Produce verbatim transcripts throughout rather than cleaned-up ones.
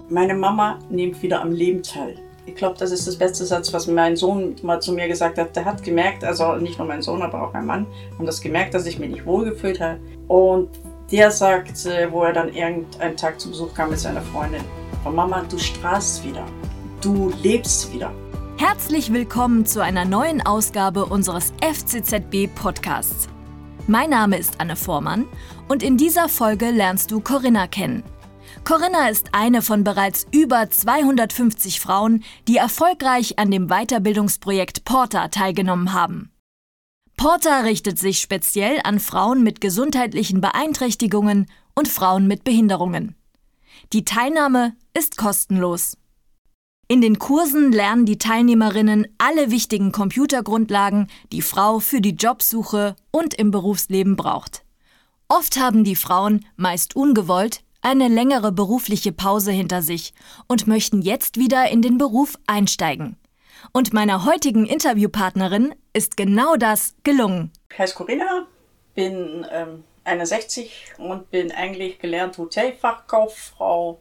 Meine Mama nimmt wieder am Leben teil. Ich glaube, das ist das beste Satz, was mein Sohn mal zu mir gesagt hat. Der hat gemerkt, also nicht nur mein Sohn, aber auch mein Mann, haben das gemerkt, dass ich mich nicht wohlgefühlt habe. Und der sagte, wo er dann irgendeinen Tag zu Besuch kam mit seiner Freundin: Mama, du strahlst wieder, du lebst wieder. Herzlich willkommen zu einer neuen Ausgabe unseres F C Z B Podcasts. Mein Name ist Anne Vormann und in dieser Folge lernst du Corinna kennen. Corinna ist eine von bereits über zweihundertfünfzig Frauen, die erfolgreich an dem Weiterbildungsprojekt Porta teilgenommen haben. Porta richtet sich speziell an Frauen mit gesundheitlichen Beeinträchtigungen und Frauen mit Behinderungen. Die Teilnahme ist kostenlos. In den Kursen lernen die Teilnehmerinnen alle wichtigen Computergrundlagen, die Frau für die Jobsuche und im Berufsleben braucht. Oft haben die Frauen, meist ungewollt, eine längere berufliche Pause hinter sich und möchten jetzt wieder in den Beruf einsteigen. Und meiner heutigen Interviewpartnerin ist genau das gelungen. Ich heiße Corinna, bin ähm, einundsechzig und bin eigentlich gelernte Hotelfachkauffrau,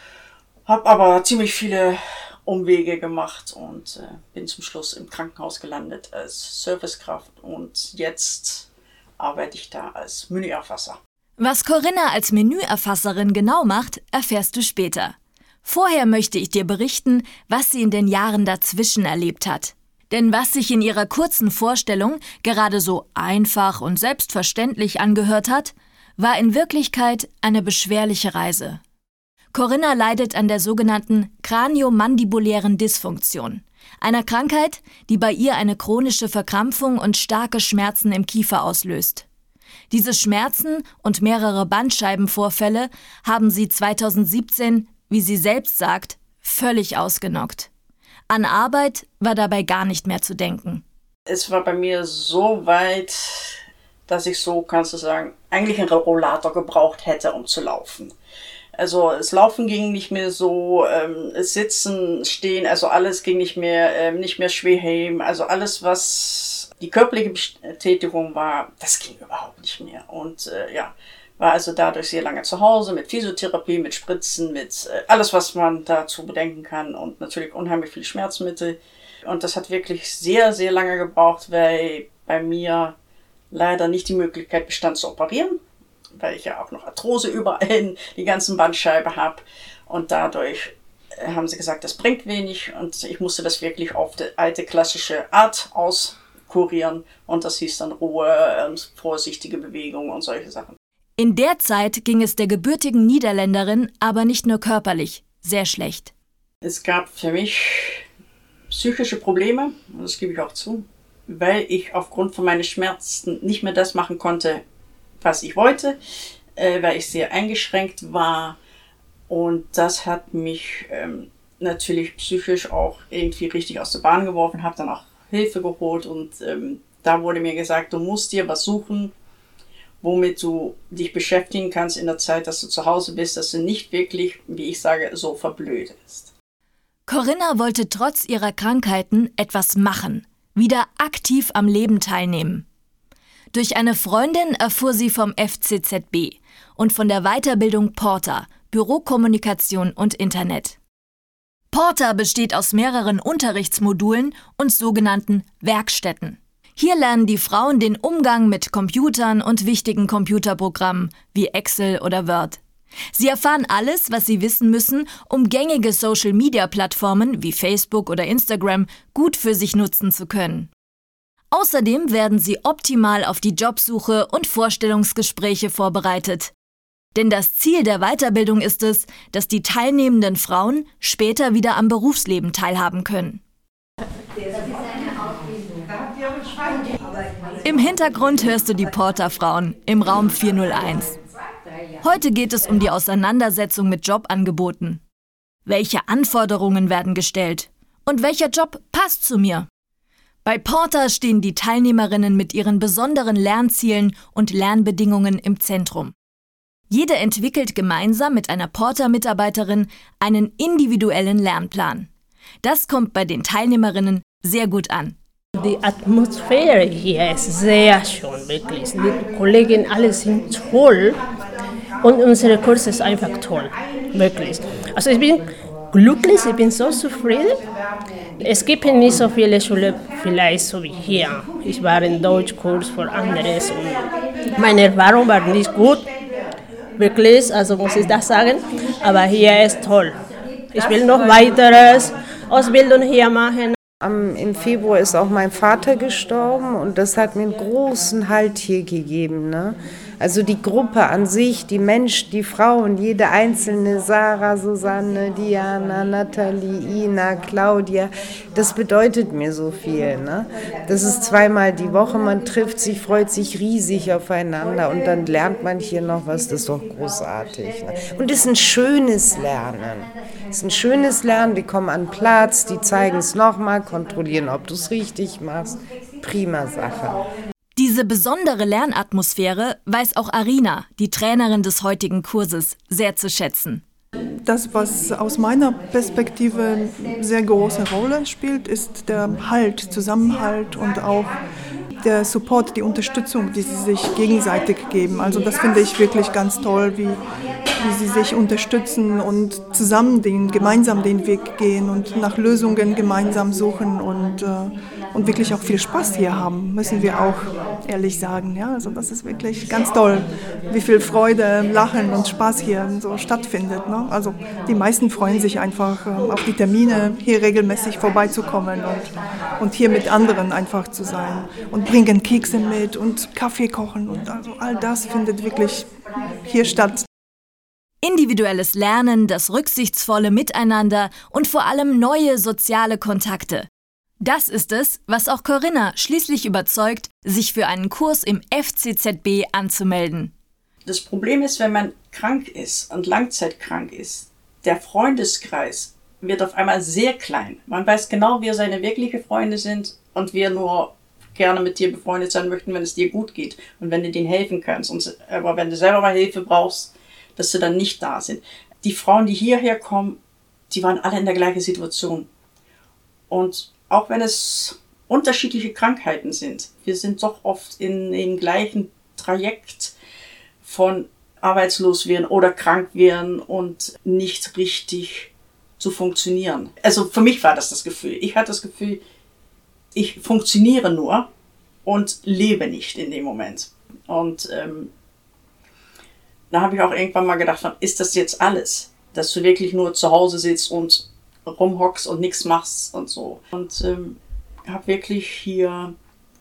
habe aber ziemlich viele Umwege gemacht und äh, bin zum Schluss im Krankenhaus gelandet als Servicekraft und jetzt arbeite ich da als Menüerfasser. Was Corinna als Menüerfasserin genau macht, erfährst du später. Vorher möchte ich dir berichten, was sie in den Jahren dazwischen erlebt hat. Denn was sich in ihrer kurzen Vorstellung gerade so einfach und selbstverständlich angehört hat, war in Wirklichkeit eine beschwerliche Reise. Corinna leidet an der sogenannten kraniomandibulären Dysfunktion, einer Krankheit, die bei ihr eine chronische Verkrampfung und starke Schmerzen im Kiefer auslöst. Diese Schmerzen und mehrere Bandscheibenvorfälle haben sie zweitausendsiebzehn, wie sie selbst sagt, völlig ausgenockt. An Arbeit war dabei gar nicht mehr zu denken. Es war bei mir so weit, dass ich so, kannst du sagen, eigentlich einen Rollator gebraucht hätte, um zu laufen. Also das Laufen ging nicht mehr so, ähm, Sitzen, Stehen, also alles ging nicht mehr, ähm, nicht mehr schwer heben. Also alles, was die körperliche Betätigung war, das ging überhaupt nicht mehr. Und äh, ja, war also dadurch sehr lange zu Hause mit Physiotherapie, mit Spritzen, mit äh, alles, was man dazu bedenken kann und natürlich unheimlich viel Schmerzmittel. Und das hat wirklich sehr, sehr lange gebraucht, weil bei mir leider nicht die Möglichkeit bestand zu operieren, weil ich ja auch noch Arthrose überall in die ganzen Bandscheibe habe. Und dadurch haben sie gesagt, das bringt wenig und ich musste das wirklich auf die alte klassische Art auskurieren. Und das hieß dann Ruhe und vorsichtige Bewegung und solche Sachen. In der Zeit ging es der gebürtigen Niederländerin aber nicht nur körperlich sehr schlecht. Es gab für mich psychische Probleme, und das gebe ich auch zu, weil ich aufgrund von meinen Schmerzen nicht mehr das machen konnte, was ich wollte, äh, weil ich sehr eingeschränkt war. Und das hat mich ähm, natürlich psychisch auch irgendwie richtig aus der Bahn geworfen, habe dann auch Hilfe geholt und ähm, da wurde mir gesagt, du musst dir was suchen, womit du dich beschäftigen kannst in der Zeit, dass du zu Hause bist, dass du nicht wirklich, wie ich sage, so verblödest. Corinna wollte trotz ihrer Krankheiten etwas machen, wieder aktiv am Leben teilnehmen. Durch eine Freundin erfuhr sie vom F C Z B und von der Weiterbildung Porta, Bürokommunikation und Internet. Porta besteht aus mehreren Unterrichtsmodulen und sogenannten Werkstätten. Hier lernen die Frauen den Umgang mit Computern und wichtigen Computerprogrammen wie Excel oder Word. Sie erfahren alles, was sie wissen müssen, um gängige Social-Media-Plattformen wie Facebook oder Instagram gut für sich nutzen zu können. Außerdem werden sie optimal auf die Jobsuche und Vorstellungsgespräche vorbereitet. Denn das Ziel der Weiterbildung ist es, dass die teilnehmenden Frauen später wieder am Berufsleben teilhaben können. Im Hintergrund hörst du die Porta-Frauen im Raum vierhunderteins. Heute geht es um die Auseinandersetzung mit Jobangeboten. Welche Anforderungen werden gestellt? Und welcher Job passt zu mir? Bei Porta stehen die Teilnehmerinnen mit ihren besonderen Lernzielen und Lernbedingungen im Zentrum. Jede entwickelt gemeinsam mit einer Porta-Mitarbeiterin einen individuellen Lernplan. Das kommt bei den Teilnehmerinnen sehr gut an. Die Atmosphäre hier ist sehr schön, wirklich. Die Kollegen alle sind toll. Und unsere Kurs ist einfach toll, wirklich. Also ich bin glücklich, ich bin so zufrieden. Es gibt nicht so viele Schulen, vielleicht so wie hier. Ich war in Deutschkurs für anderes und meine Erfahrung war nicht gut, wirklich, also muss ich das sagen. Aber hier ist toll. Ich will noch weiteres Ausbildung hier machen. Am, Im Februar ist auch mein Vater gestorben und das hat mir einen großen Halt hier gegeben. Ne? Also die Gruppe an sich, die Menschen, die Frauen, jede einzelne, Sarah, Susanne, Diana, Nathalie, Ina, Claudia, das bedeutet mir so viel. Ne? Das ist zweimal die Woche, man trifft sich, freut sich riesig aufeinander und dann lernt man hier noch was, das ist doch großartig. Ne? Und es ist ein schönes Lernen. Es ist ein schönes Lernen, die kommen an Platz, die zeigen es nochmal, kontrollieren, ob du es richtig machst. Prima Sache. Diese besondere Lernatmosphäre weiß auch Arina, die Trainerin des heutigen Kurses, sehr zu schätzen. Das, was aus meiner Perspektive eine sehr große Rolle spielt, ist der Halt, Zusammenhalt und auch der Support, die Unterstützung, die sie sich gegenseitig geben. Also das finde ich wirklich ganz toll, wie, wie sie sich unterstützen und zusammen den, gemeinsam den Weg gehen und nach Lösungen gemeinsam suchen und, äh, und wirklich auch viel Spaß hier haben, müssen wir auch ehrlich sagen. Ja, also das ist wirklich ganz toll, wie viel Freude, Lachen und Spaß hier so stattfindet. Ne? Also die meisten freuen sich einfach äh, auf die Termine, hier regelmäßig vorbeizukommen und, und hier mit anderen einfach zu sein und bringen Kekse mit und Kaffee kochen und also all das findet wirklich hier statt. Individuelles Lernen, das rücksichtsvolle Miteinander und vor allem neue soziale Kontakte. Das ist es, was auch Corinna schließlich überzeugt, sich für einen Kurs im F C Z B anzumelden. Das Problem ist, wenn man krank ist und langzeitkrank ist, der Freundeskreis wird auf einmal sehr klein. Man weiß genau, wer seine wirklichen Freunde sind und wer nur gerne mit dir befreundet sein möchten, wenn es dir gut geht und wenn du denen helfen kannst. Und, aber wenn du selber mal Hilfe brauchst, dass sie dann nicht da sind. Die Frauen, die hierher kommen, die waren alle in der gleichen Situation. Und auch wenn es unterschiedliche Krankheiten sind, wir sind doch oft in dem gleichen Trajekt von arbeitslos werden oder krank werden und nicht richtig zu funktionieren. Also für mich war das das Gefühl. Ich hatte das Gefühl, ich funktioniere nur und lebe nicht in dem Moment. Und ähm, da habe ich auch irgendwann mal gedacht, ist das jetzt alles? Dass du wirklich nur zu Hause sitzt und rumhockst und nichts machst und so. Und ähm, habe wirklich hier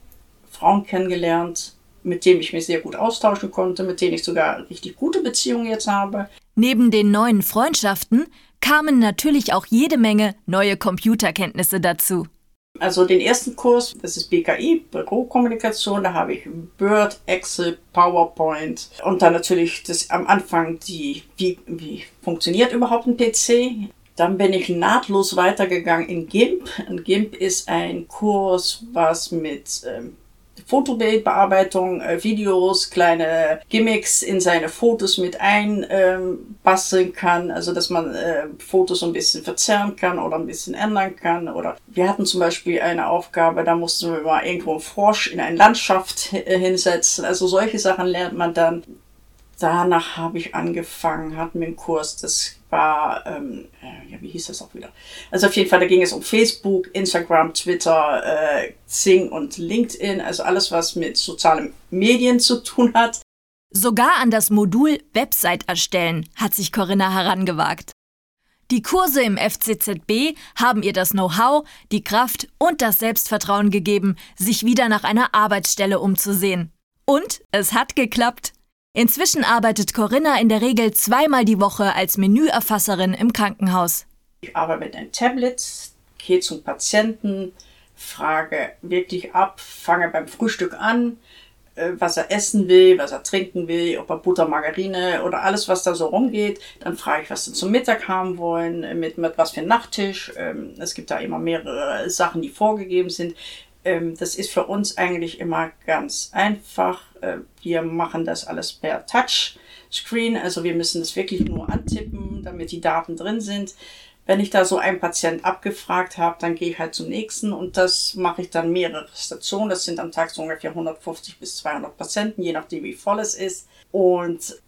Frauen kennengelernt, mit denen ich mich sehr gut austauschen konnte, mit denen ich sogar richtig gute Beziehungen jetzt habe. Neben den neuen Freundschaften kamen natürlich auch jede Menge neue Computerkenntnisse dazu. Also den ersten Kurs, das ist B K I, Bürokommunikation, da habe ich Word, Excel, PowerPoint und dann natürlich das am Anfang die, wie, wie funktioniert überhaupt ein P C. Dann bin ich nahtlos weitergegangen in GIMP. Und GIMP ist ein Kurs, was mit ähm, Fotobildbearbeitung, äh, Videos, kleine Gimmicks in seine Fotos mit einbasteln ähm, kann. Also, dass man äh, Fotos so ein bisschen verzerren kann oder ein bisschen ändern kann. Oder wir hatten zum Beispiel eine Aufgabe, da mussten wir mal irgendwo einen Frosch in eine Landschaft äh, hinsetzen. Also, solche Sachen lernt man dann. Danach habe ich angefangen, hatten wir einen Kurs, das war, ähm, ja, wie hieß das auch wieder? Also auf jeden Fall, da ging es um Facebook, Instagram, Twitter, äh, Xing und LinkedIn, also alles, was mit sozialen Medien zu tun hat. Sogar an das Modul Website erstellen hat sich Corinna herangewagt. Die Kurse im F C Z B haben ihr das Know-how, die Kraft und das Selbstvertrauen gegeben, sich wieder nach einer Arbeitsstelle umzusehen. Und es hat geklappt. Inzwischen arbeitet Corinna in der Regel zweimal die Woche als Menüerfasserin im Krankenhaus. Ich arbeite mit einem Tablet, gehe zum Patienten, frage wirklich ab, fange beim Frühstück an, was er essen will, was er trinken will, ob er Butter, Margarine oder alles, was da so rumgeht. Dann frage ich, was sie zum Mittag haben wollen, mit, mit was für einen Nachtisch. Es gibt da immer mehrere Sachen, die vorgegeben sind. Das ist für uns eigentlich immer ganz einfach. Wir machen das alles per Touchscreen, also wir müssen das wirklich nur antippen, damit die Daten drin sind. Wenn ich da so einen Patient abgefragt habe, dann gehe ich halt zum nächsten und das mache ich dann mehrere Stationen. Das sind am Tag so ungefähr hundertfünfzig bis zweihundert Patienten, je nachdem wie voll es ist. Und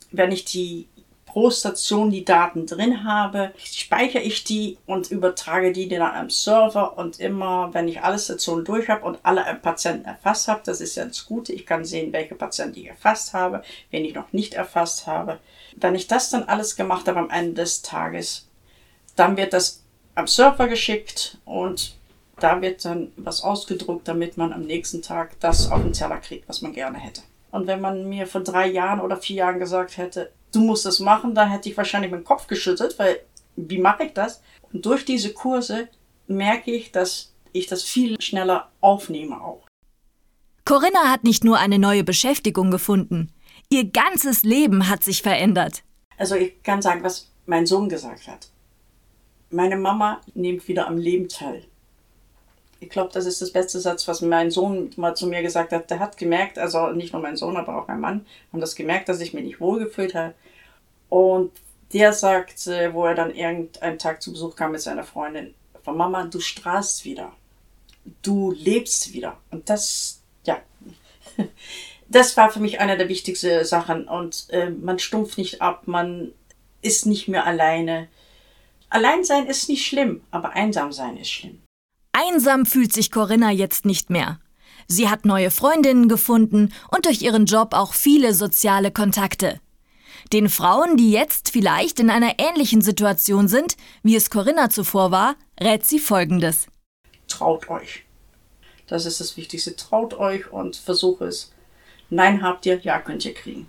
wenn ich die pro Station die Daten drin habe, speichere ich die und übertrage die dann am Server. Und immer, wenn ich alle Stationen durch habe und alle Patienten erfasst habe, das ist ja das Gute, ich kann sehen, welche Patienten ich erfasst habe, wen ich noch nicht erfasst habe. Wenn ich das dann alles gemacht habe am Ende des Tages, dann wird das am Server geschickt und da wird dann was ausgedruckt, damit man am nächsten Tag das auf den Teller kriegt, was man gerne hätte. Und wenn man mir vor drei Jahren oder vier Jahren gesagt hätte, du musst das machen, dann hätte ich wahrscheinlich meinen Kopf geschüttelt, weil wie mache ich das? Und durch diese Kurse merke ich, dass ich das viel schneller aufnehme auch. Corinna hat nicht nur eine neue Beschäftigung gefunden, ihr ganzes Leben hat sich verändert. Also ich kann sagen, was mein Sohn gesagt hat. Meine Mama nimmt wieder am Leben teil. Ich glaube, das ist das beste Satz, was mein Sohn mal zu mir gesagt hat. Der hat gemerkt, also nicht nur mein Sohn, aber auch mein Mann, haben das gemerkt, dass ich mich nicht wohlgefühlt habe. Und der sagt, wo er dann irgendeinen Tag zu Besuch kam mit seiner Freundin, von Mama, du strahlst wieder. Du lebst wieder. Und das, ja, das war für mich eine der wichtigsten Sachen. Und äh, man stumpft nicht ab, man ist nicht mehr alleine. Allein sein ist nicht schlimm, aber einsam sein ist schlimm. Einsam fühlt sich Corinna jetzt nicht mehr. Sie hat neue Freundinnen gefunden und durch ihren Job auch viele soziale Kontakte. Den Frauen, die jetzt vielleicht in einer ähnlichen Situation sind, wie es Corinna zuvor war, rät sie Folgendes. Traut euch. Das ist das Wichtigste. Traut euch und versucht es. Nein habt ihr, ja könnt ihr kriegen.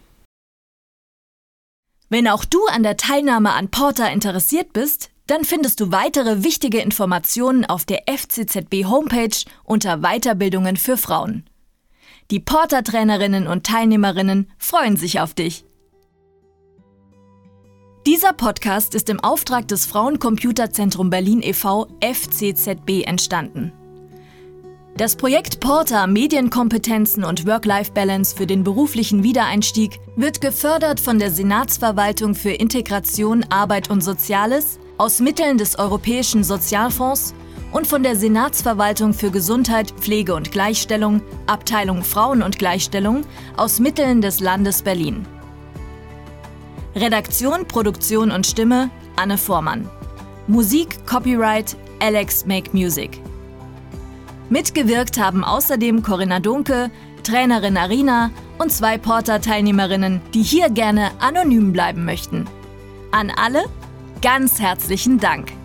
Wenn auch du an der Teilnahme an Porter interessiert bist, dann findest du weitere wichtige Informationen auf der F C Z B-Homepage unter Weiterbildungen für Frauen. Die Porter-Trainerinnen und Teilnehmerinnen freuen sich auf dich. Dieser Podcast ist im Auftrag des Frauencomputerzentrum Berlin e V F C Z B entstanden. Das Projekt Porter Medienkompetenzen und Work-Life-Balance für den beruflichen Wiedereinstieg wird gefördert von der Senatsverwaltung für Integration, Arbeit und Soziales aus Mitteln des Europäischen Sozialfonds und von der Senatsverwaltung für Gesundheit, Pflege und Gleichstellung, Abteilung Frauen und Gleichstellung aus Mitteln des Landes Berlin. Redaktion, Produktion und Stimme Anne Vormann. Musik, Copyright Alex Make Music. Mitgewirkt haben außerdem Corinna Dunke, Trainerin Arina und zwei Porter-Teilnehmerinnen, die hier gerne anonym bleiben möchten. An alle ganz herzlichen Dank.